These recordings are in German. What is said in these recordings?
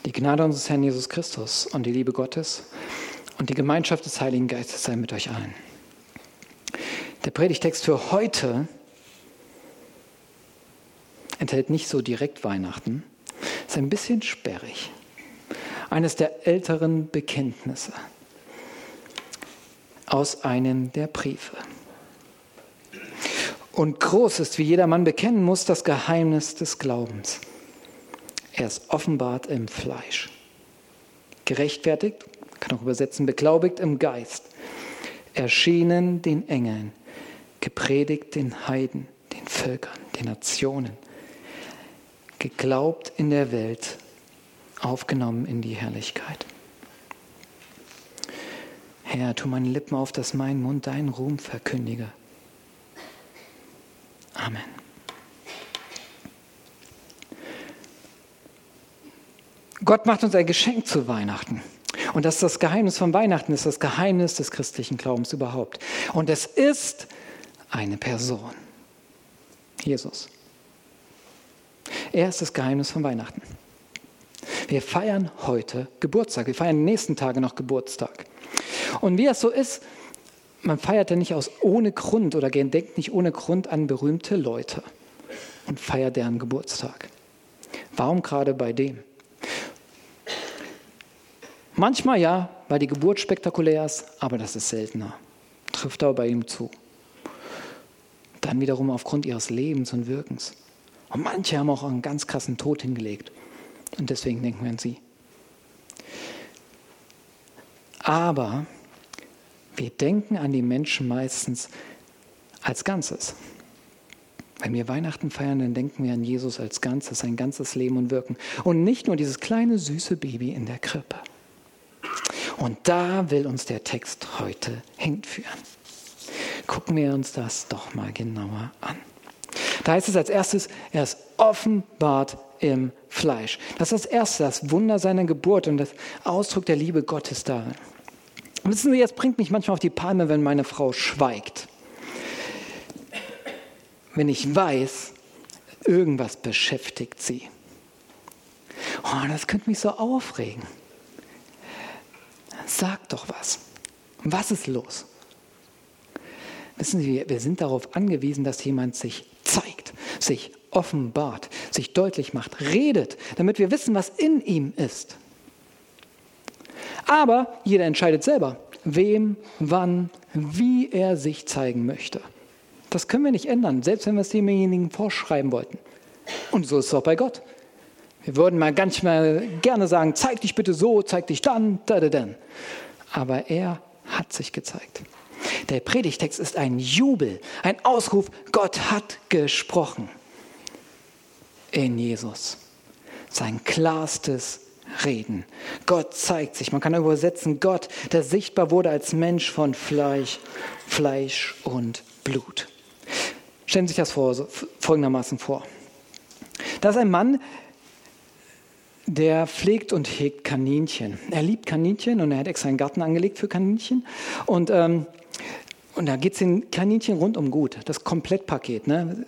Die Gnade unseres Herrn Jesus Christus und die Liebe Gottes und die Gemeinschaft des Heiligen Geistes sei mit euch allen. Der Predigtext für heute enthält nicht so direkt Weihnachten, ist ein bisschen sperrig. Eines der älteren Bekenntnisse aus einem der Briefe. Und groß ist, wie jedermann bekennen muss, das Geheimnis des Glaubens. Er ist offenbart im Fleisch. Gerechtfertigt, kann auch übersetzen, beglaubigt im Geist. Erschienen den Engeln, gepredigt den Heiden, den Völkern, den Nationen. Geglaubt in der Welt, aufgenommen in die Herrlichkeit. Herr, tu meine Lippen auf, dass mein Mund deinen Ruhm verkündige. Amen. Gott macht uns ein Geschenk zu Weihnachten. Und das ist das Geheimnis von Weihnachten, das ist das Geheimnis des christlichen Glaubens überhaupt. Und es ist eine Person. Jesus. Er ist das Geheimnis von Weihnachten. Wir feiern heute Geburtstag. Wir feiern die nächsten Tage noch Geburtstag. Und wie es so ist, man feiert ja nicht ohne Grund oder denkt nicht ohne Grund an berühmte Leute und feiert deren Geburtstag. Warum gerade bei dem? Manchmal ja, weil die Geburt spektakulär ist, aber das ist seltener. Trifft aber bei ihm zu. Dann wiederum aufgrund ihres Lebens und Wirkens. Und manche haben auch einen ganz krassen Tod hingelegt. Und deswegen denken wir an sie. Aber wir denken an die Menschen meistens als Ganzes. Wenn wir Weihnachten feiern, dann denken wir an Jesus als Ganzes, sein ganzes Leben und Wirken. Und nicht nur dieses kleine, süße Baby in der Krippe. Und da will uns der Text heute hinführen. Gucken wir uns das doch mal genauer an. Da heißt es als erstes, er ist offenbart im Fleisch. Das ist das Erste, das Wunder seiner Geburt und das Ausdruck der Liebe Gottes darin. Und wissen Sie, jetzt bringt mich manchmal auf die Palme, wenn meine Frau schweigt. Wenn ich weiß, irgendwas beschäftigt sie. Oh, das könnte mich so aufregen. Sag doch was. Was ist los? Wissen Sie, wir sind darauf angewiesen, dass jemand sich zeigt, sich offenbart, sich deutlich macht, redet, damit wir wissen, was in ihm ist. Aber jeder entscheidet selber, wem, wann, wie er sich zeigen möchte. Das können wir nicht ändern, selbst wenn wir es demjenigen vorschreiben wollten. Und so ist es auch bei Gott. Wir würden mal gerne sagen, zeig dich bitte so, zeig dich dann, dann. Aber er hat sich gezeigt. Der Predigtext ist ein Jubel, ein Ausruf, Gott hat gesprochen. In Jesus. Sein klarstes Reden. Gott zeigt sich. Man kann übersetzen, Gott, der sichtbar wurde als Mensch von Fleisch und Blut. Stellen Sie sich das folgendermaßen vor. Da ist ein Mann, der pflegt und hegt Kaninchen. Er liebt Kaninchen und er hat extra einen Garten angelegt für Kaninchen. Und da geht es den Kaninchen rundum gut. Das Komplettpaket. Ne?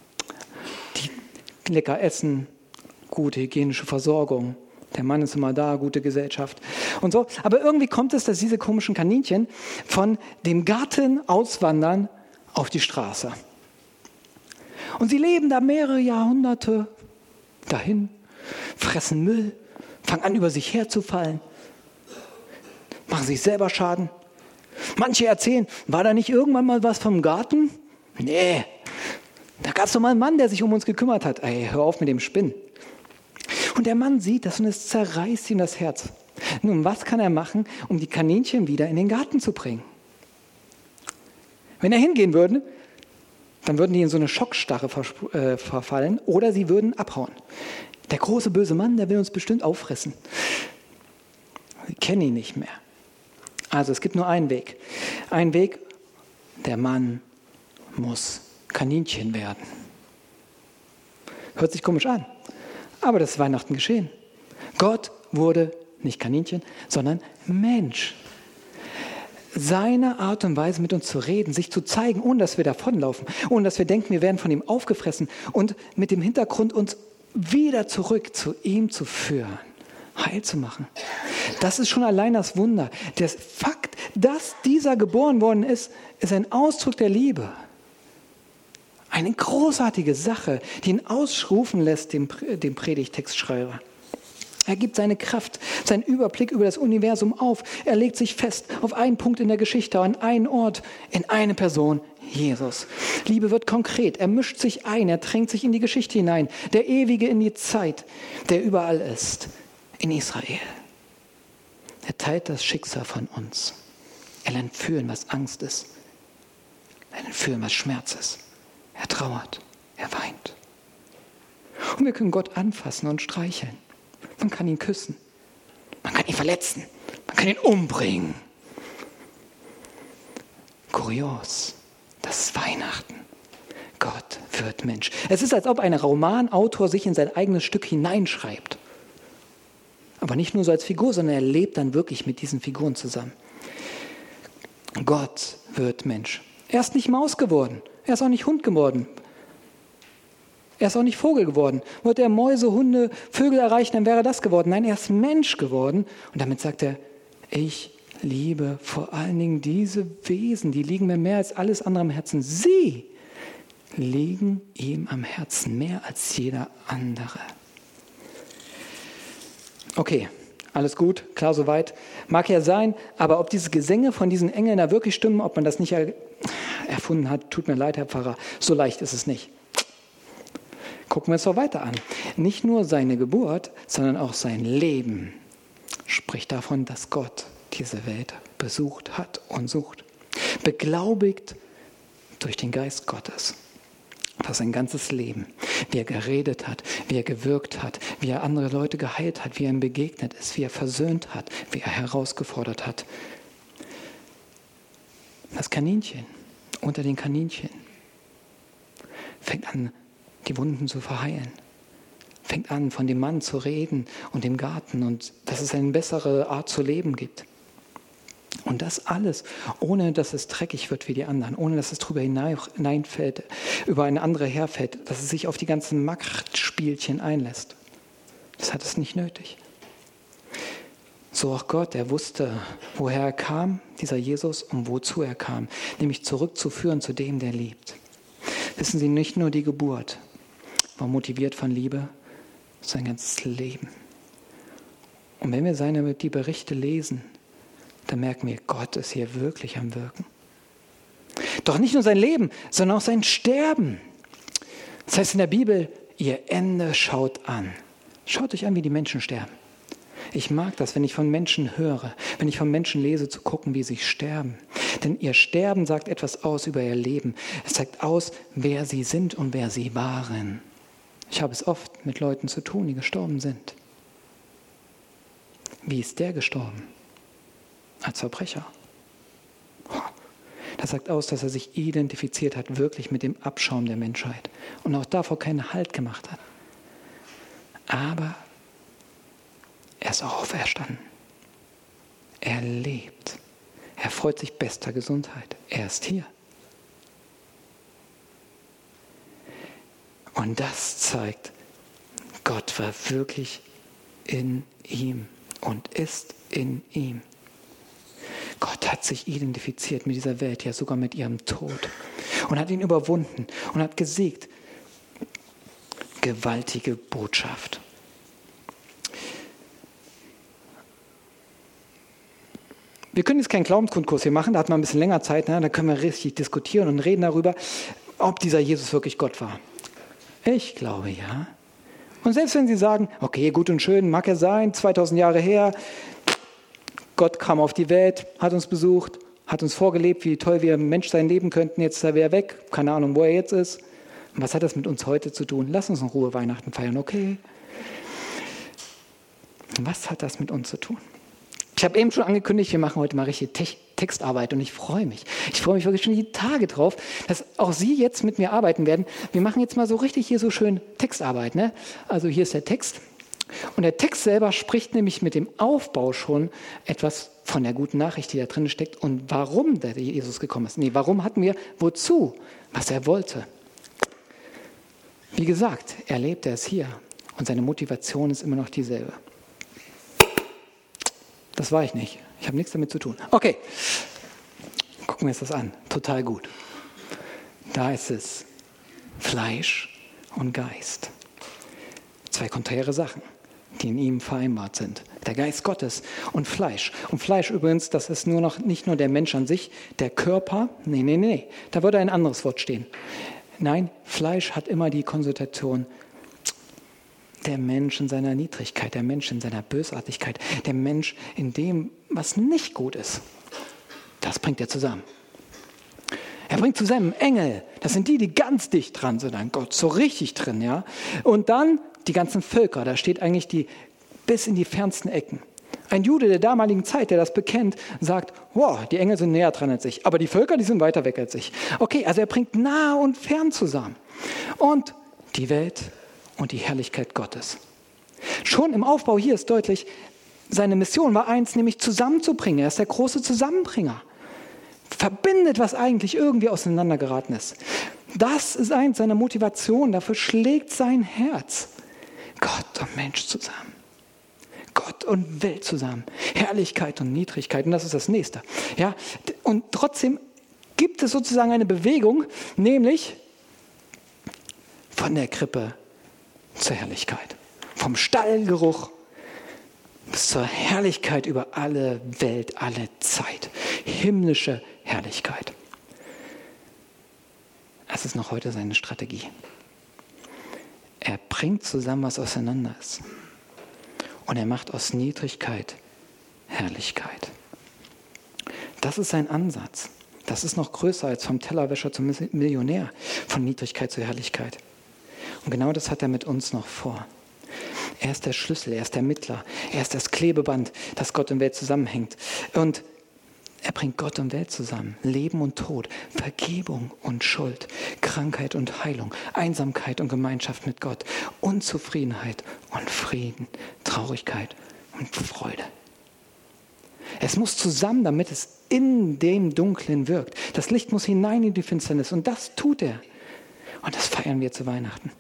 Die lecker essen, gute hygienische Versorgung. Der Mann ist immer da, gute Gesellschaft und so. Aber irgendwie kommt es, dass diese komischen Kaninchen von dem Garten auswandern auf die Straße. Und sie leben da mehrere Jahrhunderte dahin, fressen Müll, fangen an, über sich herzufallen, machen sich selber Schaden. Manche erzählen, war da nicht irgendwann mal was vom Garten? Nee, da gab es doch mal einen Mann, der sich um uns gekümmert hat. Ey, hör auf mit dem Spinnen. Und der Mann sieht das und es zerreißt ihm das Herz. Nun, was kann er machen, um die Kaninchen wieder in den Garten zu bringen? Wenn er hingehen würde, dann würden die in so eine Schockstarre verfallen oder sie würden abhauen. Der große böse Mann, der will uns bestimmt auffressen. Wir kennen ihn nicht mehr. Also es gibt nur einen Weg. Ein Weg, der Mann muss Kaninchen werden. Hört sich komisch an, aber das ist Weihnachten geschehen. Gott wurde nicht Kaninchen, sondern Mensch. Seine Art und Weise, mit uns zu reden, sich zu zeigen, ohne dass wir davonlaufen, ohne dass wir denken, wir werden von ihm aufgefressen und mit dem Hintergrund uns wieder zurück zu ihm zu führen, heil zu machen. Das ist schon allein das Wunder. Der Fakt, dass dieser geboren worden ist, ist ein Ausdruck der Liebe. Eine großartige Sache, die ihn ausrufen lässt, dem Predigtextschreiber. Er gibt seine Kraft, seinen Überblick über das Universum auf. Er legt sich fest auf einen Punkt in der Geschichte, an einen Ort, in eine Person, Jesus. Liebe wird konkret, er mischt sich ein, er drängt sich in die Geschichte hinein. Der Ewige in die Zeit, der überall ist, in Israel. Er teilt das Schicksal von uns. Er lernt fühlen, was Angst ist. Er lernt fühlen, was Schmerz ist. Er trauert, er weint. Und wir können Gott anfassen und streicheln. Man kann ihn küssen, man kann ihn verletzen, man kann ihn umbringen. Kurios, das ist Weihnachten. Gott wird Mensch. Es ist, als ob ein Romanautor sich in sein eigenes Stück hineinschreibt. Aber nicht nur so als Figur, sondern er lebt dann wirklich mit diesen Figuren zusammen. Gott wird Mensch. Er ist nicht Maus geworden, er ist auch nicht Hund geworden. Er ist auch nicht Vogel geworden. Wollte er Mäuse, Hunde, Vögel erreichen, dann wäre das geworden. Nein, er ist Mensch geworden. Und damit sagt er, ich liebe vor allen Dingen diese Wesen, die liegen mir mehr als alles andere am Herzen. Sie liegen ihm am Herzen, mehr als jeder andere. Okay, alles gut, klar soweit. Mag ja sein, aber ob diese Gesänge von diesen Engeln da wirklich stimmen, ob man das nicht erfunden hat, tut mir leid, Herr Pfarrer, so leicht ist es nicht. Gucken wir es doch weiter an. Nicht nur seine Geburt, sondern auch sein Leben spricht davon, dass Gott diese Welt besucht hat und sucht. Beglaubigt durch den Geist Gottes. Das sein ganzes Leben, wie er geredet hat, wie er gewirkt hat, wie er andere Leute geheilt hat, wie er ihm begegnet ist, wie er versöhnt hat, wie er herausgefordert hat. Das Kaninchen unter den Kaninchen fängt an, die Wunden zu verheilen. Fängt an, von dem Mann zu reden und dem Garten und dass es eine bessere Art zu leben gibt. Und das alles, ohne dass es dreckig wird wie die anderen, ohne dass es drüber hineinfällt, über eine andere herfällt, dass es sich auf die ganzen Machtspielchen einlässt. Das hat es nicht nötig. So auch Gott, er wusste, woher er kam, dieser Jesus, und wozu er kam, nämlich zurückzuführen zu dem, der liebt. Wissen Sie, nicht nur die Geburt war motiviert von Liebe, sein ganzes Leben. Und wenn wir die Berichte lesen, dann merken wir, Gott ist hier wirklich am Wirken. Doch nicht nur sein Leben, sondern auch sein Sterben. Das heißt in der Bibel, ihr Ende schaut an. Schaut euch an, wie die Menschen sterben. Ich mag das, wenn ich von Menschen höre, wenn ich von Menschen lese, zu gucken, wie sie sterben. Denn ihr Sterben sagt etwas aus über ihr Leben. Es zeigt aus, wer sie sind und wer sie waren. Ich habe es oft mit Leuten zu tun, die gestorben sind. Wie ist der gestorben? Als Verbrecher. Das sagt aus, dass er sich identifiziert hat, wirklich mit dem Abschaum der Menschheit und auch davor keinen Halt gemacht hat. Aber er ist auch auferstanden. Er lebt. Er freut sich bester Gesundheit. Er ist hier. Und das zeigt, Gott war wirklich in ihm und ist in ihm. Gott hat sich identifiziert mit dieser Welt, ja sogar mit ihrem Tod und hat ihn überwunden und hat gesiegt. Gewaltige Botschaft. Wir können jetzt keinen Glaubensgrundkurs hier machen, da hat man ein bisschen länger Zeit, da können wir richtig diskutieren und reden darüber, ob dieser Jesus wirklich Gott war. Ich glaube ja. Und selbst wenn Sie sagen, okay, gut und schön, mag er sein, 2000 Jahre her, Gott kam auf die Welt, hat uns besucht, hat uns vorgelebt, wie toll wir Mensch sein leben könnten, jetzt ist er wieder weg, keine Ahnung, wo er jetzt ist. Und was hat das mit uns heute zu tun? Lass uns in Ruhe Weihnachten feiern, okay? Was hat das mit uns zu tun? Ich habe eben schon angekündigt, wir machen heute mal richtig Textarbeit und ich freue mich. Ich freue mich wirklich schon die Tage drauf, dass auch Sie jetzt mit mir arbeiten werden. Wir machen jetzt mal so richtig hier so schön Textarbeit. Ne? Also hier ist der Text. Und der Text selber spricht nämlich mit dem Aufbau schon etwas von der guten Nachricht, die da drin steckt und warum der Jesus gekommen ist. Nee, warum hatten wir, wozu, was er wollte. Wie gesagt, er lebt, er ist hier und seine Motivation ist immer noch dieselbe. Das war ich nicht. Ich habe nichts damit zu tun. Okay, gucken wir uns das an. Total gut. Da ist es Fleisch und Geist. Zwei konträre Sachen, die in ihm vereinbart sind. Der Geist Gottes und Fleisch. Und Fleisch übrigens, das ist nicht nur der Mensch an sich, der Körper. Nee. Da würde ein anderes Wort stehen. Nein, Fleisch hat immer die Konnotation der Mensch in seiner Niedrigkeit, der Mensch in seiner Bösartigkeit, der Mensch in dem, was nicht gut ist. Das bringt er zusammen. Er bringt zusammen Engel, das sind die ganz dicht dran sind an Gott, so richtig drin, ja. Und dann die ganzen Völker, da steht eigentlich bis in die fernsten Ecken. Ein Jude der damaligen Zeit, der das bekennt, sagt, wow, die Engel sind näher dran als ich, aber die Völker, die sind weiter weg als ich. Okay, also er bringt nah und fern zusammen. Und die Welt und die Herrlichkeit Gottes. Schon im Aufbau hier ist deutlich, seine Mission war eins, nämlich zusammenzubringen. Er ist der große Zusammenbringer. Verbindet, was eigentlich irgendwie auseinandergeraten ist. Das ist eins seiner Motivationen, dafür schlägt sein Herz. Gott und Mensch zusammen. Gott und Welt zusammen. Herrlichkeit und Niedrigkeit. Und das ist das Nächste. Ja? Und trotzdem gibt es sozusagen eine Bewegung, nämlich von der Krippe zur Herrlichkeit. Vom Stallgeruch bis zur Herrlichkeit über alle Welt, alle Zeit. Himmlische Herrlichkeit. Das ist noch heute seine Strategie. Er bringt zusammen, was auseinander ist. Und er macht aus Niedrigkeit Herrlichkeit. Das ist sein Ansatz. Das ist noch größer als vom Tellerwäscher zum Millionär, von Niedrigkeit zur Herrlichkeit. Und genau das hat er mit uns noch vor. Er ist der Schlüssel, er ist der Mittler, er ist das Klebeband, das Gott und Welt zusammenhängt. Und er bringt Gott und Welt zusammen. Leben und Tod, Vergebung und Schuld, Krankheit und Heilung, Einsamkeit und Gemeinschaft mit Gott, Unzufriedenheit und Frieden, Traurigkeit und Freude. Es muss zusammen, damit es in dem Dunklen wirkt. Das Licht muss hinein in die Finsternis und das tut er. Und das feiern wir zu Weihnachten.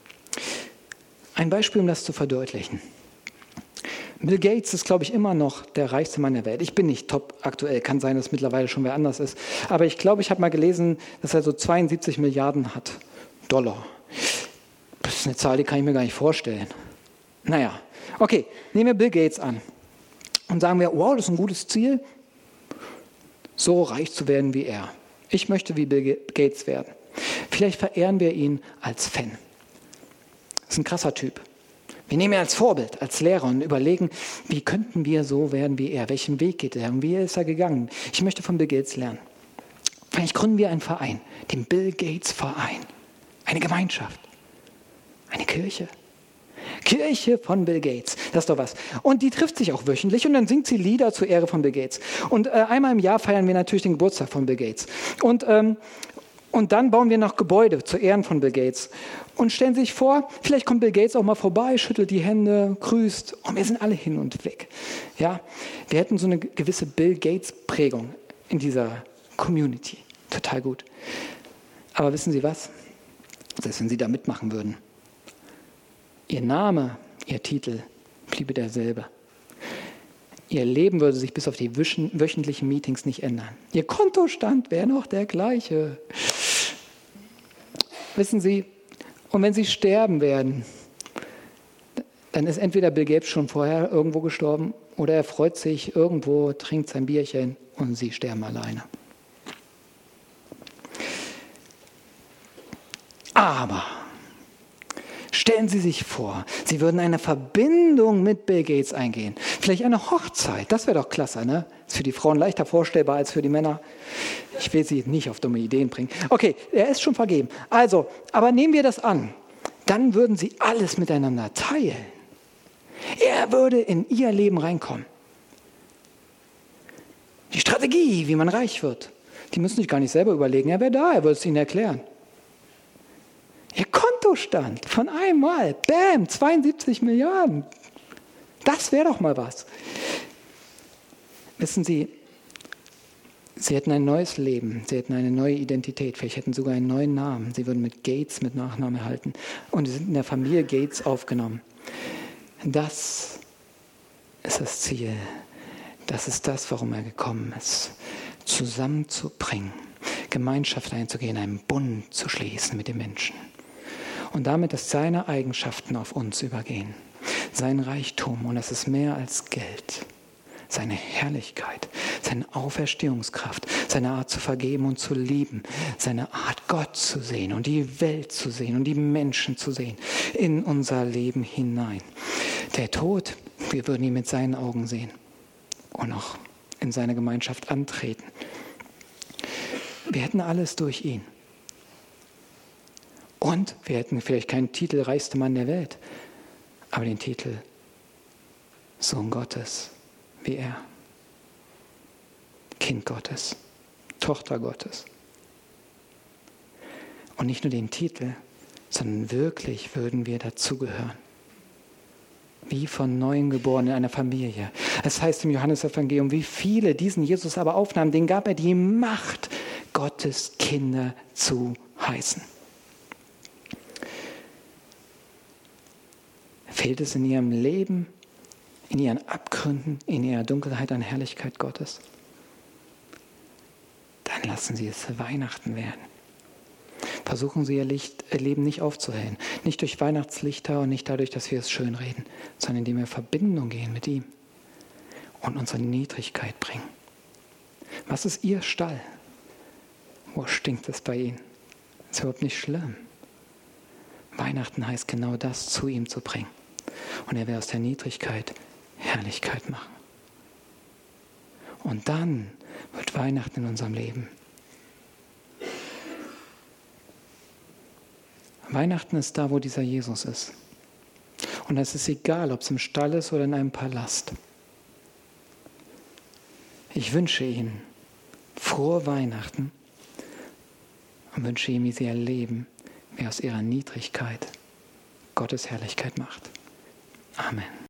Ein Beispiel, um das zu verdeutlichen. Bill Gates ist, glaube ich, immer noch der reichste Mann der Welt. Ich bin nicht top aktuell, kann sein, dass mittlerweile schon wer anders ist. Aber ich glaube, ich habe mal gelesen, dass er so 72 Milliarden hat. Dollar. Das ist eine Zahl, die kann ich mir gar nicht vorstellen. Naja, okay, nehmen wir Bill Gates an. Und sagen wir, wow, das ist ein gutes Ziel, so reich zu werden wie er. Ich möchte wie Bill Gates werden. Vielleicht verehren wir ihn als Fan. Das ist ein krasser Typ. Wir nehmen ihn als Vorbild, als Lehrer und überlegen, wie könnten wir so werden wie er? Welchen Weg geht er und wie ist er gegangen? Ich möchte von Bill Gates lernen. Vielleicht gründen wir einen Verein, den Bill Gates Verein. Eine Gemeinschaft, eine Kirche. Kirche von Bill Gates, das ist doch was. Und die trifft sich auch wöchentlich und dann singt sie Lieder zur Ehre von Bill Gates. Und einmal im Jahr feiern wir natürlich den Geburtstag von Bill Gates. Und dann bauen wir noch Gebäude zu Ehren von Bill Gates. Und stellen Sie sich vor, vielleicht kommt Bill Gates auch mal vorbei, schüttelt die Hände, grüßt und wir sind alle hin und weg. Ja, wir hätten so eine gewisse Bill Gates-Prägung in dieser Community. Total gut. Aber wissen Sie was? Selbst wenn Sie da mitmachen würden. Ihr Name, Ihr Titel bliebe derselbe. Ihr Leben würde sich bis auf die wöchentlichen Meetings nicht ändern. Ihr Kontostand wäre noch der gleiche. Wissen Sie, und wenn Sie sterben werden, dann ist entweder Bill Gates schon vorher irgendwo gestorben oder er freut sich irgendwo, trinkt sein Bierchen und Sie sterben alleine. Aber stellen Sie sich vor, Sie würden eine Verbindung mit Bill Gates eingehen. Vielleicht eine Hochzeit, das wäre doch klasse, ne? Ist für die Frauen leichter vorstellbar als für die Männer. Ich will Sie nicht auf dumme Ideen bringen. Okay, er ist schon vergeben. Also, aber nehmen wir das an. Dann würden Sie alles miteinander teilen. Er würde in Ihr Leben reinkommen. Die Strategie, wie man reich wird, die müssen sich gar nicht selber überlegen. Er wäre da, er würde es Ihnen erklären. Ihr Kontostand von einmal, bam, 72 Milliarden. Das wäre doch mal was. Wissen Sie, Sie hätten ein neues Leben, Sie hätten eine neue Identität, vielleicht hätten Sie sogar einen neuen Namen. Sie würden mit Gates mit Nachnamen erhalten und Sie sind in der Familie Gates aufgenommen. Das ist das Ziel Das ist das, warum er gekommen ist. Zusammenzubringen, Gemeinschaft einzugehen, einen Bund zu schließen mit den Menschen. Und damit, dass seine Eigenschaften auf uns übergehen. Sein Reichtum, und das ist mehr als Geld. Seine Herrlichkeit, seine Auferstehungskraft, seine Art zu vergeben und zu lieben, seine Art, Gott zu sehen und die Welt zu sehen und die Menschen zu sehen, in unser Leben hinein. Der Tod, wir würden ihn mit seinen Augen sehen und auch in seine Gemeinschaft antreten. Wir hätten alles durch ihn. Und wir hätten vielleicht keinen Titel reichster Mann der Welt, aber den Titel Sohn Gottes, wie er. Kind Gottes, Tochter Gottes. Und nicht nur den Titel, sondern wirklich würden wir dazugehören. Wie von Neuem geboren in einer Familie. Es heißt im Johannesevangelium, wie viele diesen Jesus aber aufnahmen, denen gab er die Macht, Gottes Kinder zu heißen. Fehlt es in ihrem Leben, in ihren Abgründen, in ihrer Dunkelheit an Herrlichkeit Gottes? Dann lassen Sie es Weihnachten werden. Versuchen Sie Ihr Leben nicht aufzuhellen. Nicht durch Weihnachtslichter und nicht dadurch, dass wir es schönreden, sondern indem wir in Verbindung gehen mit ihm und unsere Niedrigkeit bringen. Was ist Ihr Stall? Wo stinkt es bei Ihnen? Ist überhaupt nicht schlimm. Weihnachten heißt genau das, zu ihm zu bringen. Und er will aus der Niedrigkeit Herrlichkeit machen. Und dann wird Weihnachten in unserem Leben. Weihnachten ist da, wo dieser Jesus ist. Und es ist egal, ob es im Stall ist oder in einem Palast. Ich wünsche Ihnen frohe Weihnachten und wünsche Ihnen, wie Sie erleben, wie aus Ihrer Niedrigkeit Gottes Herrlichkeit macht. Amen.